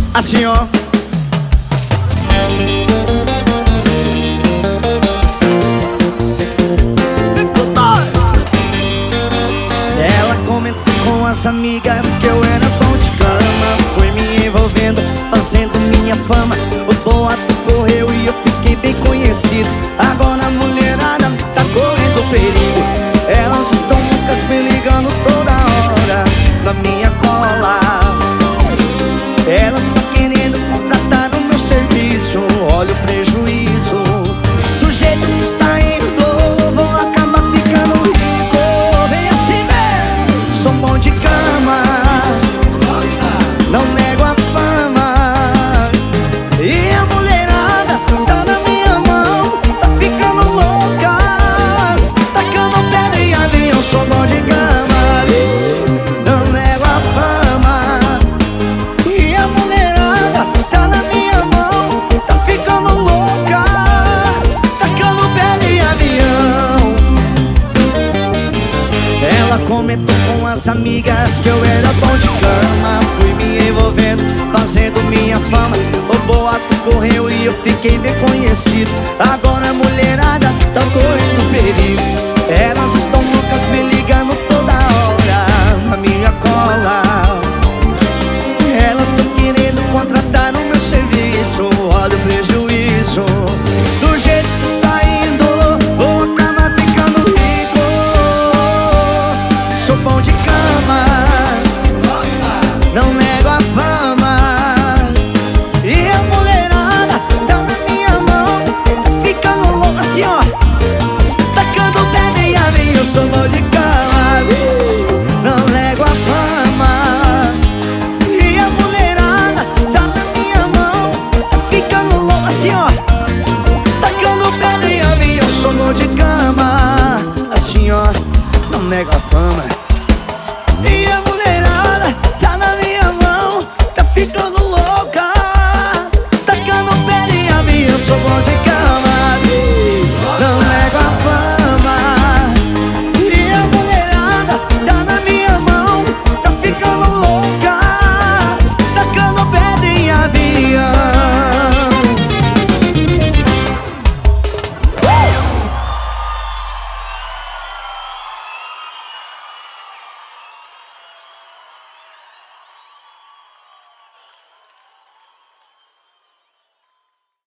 assim ó. Ela comentou com as amigas que eu era bom de cama. Foi me envolvendo, fazendo minha fama. O boato correu e eu fiquei bem conhecido. Agora a mulherada tá correndo perigo. Elas estão loucas me ligando toda hora na minha cola. Elas estão querendo contratar o meu serviço. Olha o prejuízo. Do jeito que está indo, vou acabar ficando rico. Vem assim mesmo, sou bom de cama, não nego a fama. E a mulherada tá na minha mão, tá ficando louca, tacando pedra em avião. Sou bom de cama, não nego a fama. E a mulherada tá na minha mão, tá ficando louca, tacando pedra em avião. Ela comentou com as amigas que eu era bom de cama. Fui me envolvendo, fazendo minha fama. O boato correu e eu fiquei bem conhecido. Agora a mulherada tá correndo perigo. Elas estão loucas me ligando toda hora na minha cola. Elas estão querendo contratar o meu serviço. Olha o prejuízo. Do jeito que está indo, vou acabar ficando rico. Sou bom de cama, não nego a fama. E a mulherada tá na minha mão, tá ficando louca assim ó, tacando pedra em avião. Eu sou bom de cama, não nego a fama. E a mulherada tá na minha mão, tá ficando louca assim ó, tacando pedra em avião. Eu sou bom de cama, assim ó, não nego a fama.